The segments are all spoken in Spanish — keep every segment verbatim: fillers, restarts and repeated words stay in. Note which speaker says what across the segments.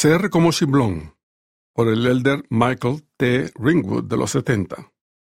Speaker 1: Ser como Shiblón, por el elder Michael T. Ringwood de los setenta.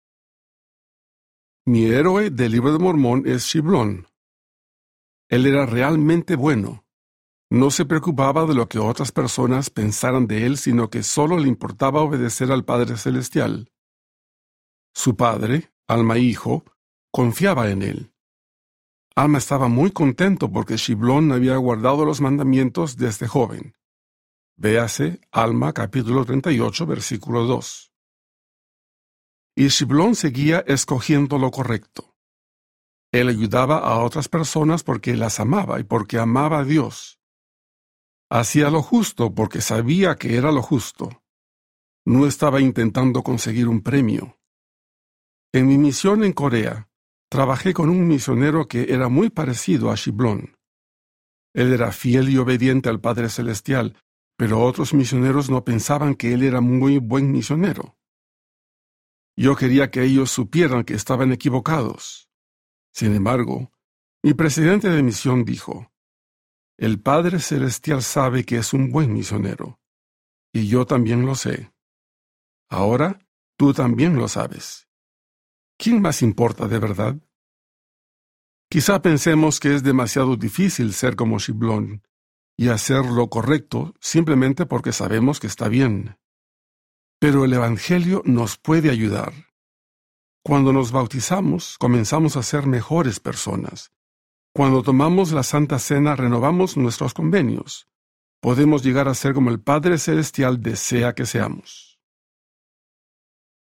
Speaker 1: Mi héroe del Libro de Mormón es Shiblón. Él era realmente bueno. No se preocupaba de lo que otras personas pensaran de él, sino que solo le importaba obedecer al Padre Celestial. Su padre, Alma Hijo, confiaba en él. Alma estaba muy contento porque Shiblón había guardado los mandamientos desde joven. Véase Alma capítulo treinta y ocho, versículo dos. Y Shiblón seguía escogiendo lo correcto. Él ayudaba a otras personas porque las amaba y porque amaba a Dios. Hacía lo justo porque sabía que era lo justo. No estaba intentando conseguir un premio. En mi misión en Corea, trabajé con un misionero que era muy parecido a Shiblón. Él era fiel y obediente al Padre Celestial, pero otros misioneros no pensaban que él era muy buen misionero. Yo quería que ellos supieran que estaban equivocados. Sin embargo, mi presidente de misión dijo, «El Padre Celestial sabe que es un buen misionero, y yo también lo sé. Ahora, tú también lo sabes. ¿Quién más importa de verdad?» Quizá pensemos que es demasiado difícil ser como Shiblón y hacer lo correcto simplemente porque sabemos que está bien. Pero el Evangelio nos puede ayudar. Cuando nos bautizamos, comenzamos a ser mejores personas. Cuando tomamos la Santa Cena, renovamos nuestros convenios. Podemos llegar a ser como el Padre Celestial desea que seamos.